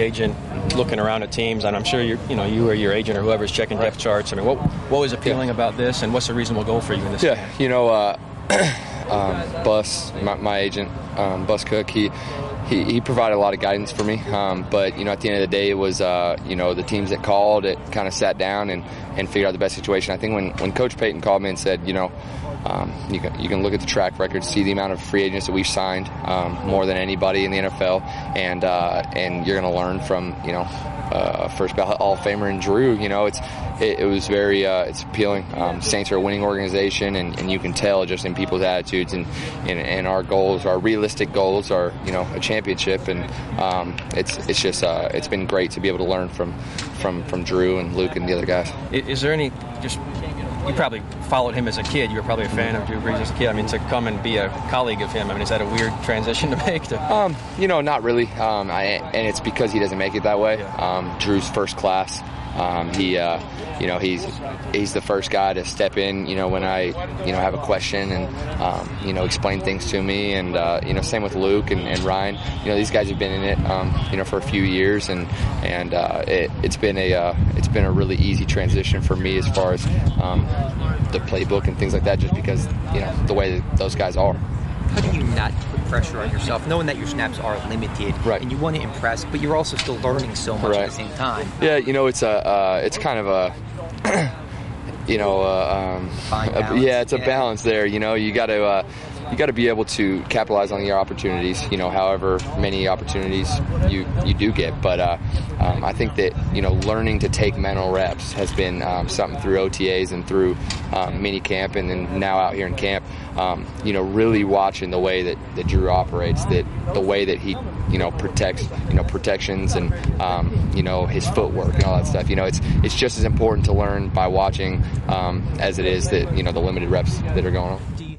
agent looking around at teams, and I'm sure you or your agent or whoever's checking depth charts. I mean, what was appealing about this, and what's a reasonable goal for you in this game? Bus, my agent, Bus Cook, he provided a lot of guidance for me. But, at the end of the day, it was, the teams that called, it kind of sat down and figured out the best situation. I think when Coach Payton called me and said, you can look at the track record, see the amount of free agents that we've signed, more than anybody in the NFL, and you're going to learn from, first ballot Hall of Famer in Drew. It was very it's appealing. Saints are a winning organization, and you can tell just in people's attitudes and our goals, our realistic goals are a championship, and it's been great to be able to learn from Drew and Luke and the other guys. Is there any you probably followed him as a kid. You were probably a fan of Drew Brees as a kid. I mean, to come and be a colleague of him, is that a weird transition to make? Not really. And it's because he doesn't make it that way. Yeah. Drew's first class. He's the first guy to step in, when I, have a question and, explain things to me. And, same with Luke and Ryan. These guys have been in it, for a few years, and it's been a really easy transition for me as far as the playbook and things like that, just because, the way that those guys are. How do you not put pressure on yourself, knowing that your snaps are limited, right, and you want to impress, but you're also still learning so much right at the same time? Yeah, it's kind of a, fine balance. It's a balance there. You got to be able to capitalize on your opportunities. However many opportunities you do get. But I think that learning to take mental reps has been something through OTAs and through mini camp, and then now out here in camp. Really watching the way that Drew operates, that the way that he protects protections and his footwork and all that stuff. It's just as important to learn by watching as it is that the limited reps that are going on.